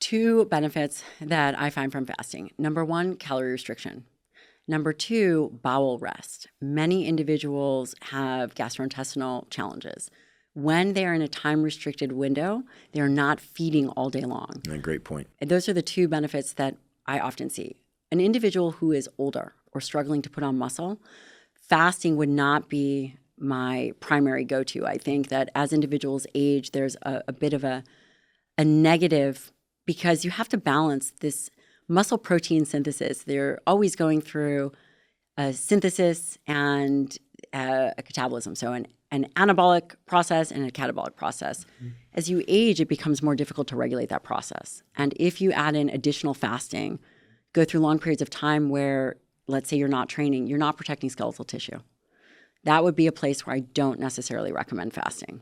Two benefits that I find from fasting. Number one, calorie restriction. Number two, bowel rest. Many individuals have gastrointestinal challenges. When they are in a time-restricted window, they're not feeding all day long. Great point. And those are the two benefits that I often see. An individual who is older or struggling to put on muscle, fasting would not be my primary go-to. I think that as individuals age, there's a bit of a negative because you have to balance this muscle protein synthesis. They're always going through a synthesis and a catabolism, so an anabolic process and a catabolic process. Mm-hmm. As you age, it becomes more difficult to regulate that process. And if you add in additional fasting, go through long periods of time where, let's say you're not training, you're not protecting skeletal tissue. That would be a place where I don't necessarily recommend fasting.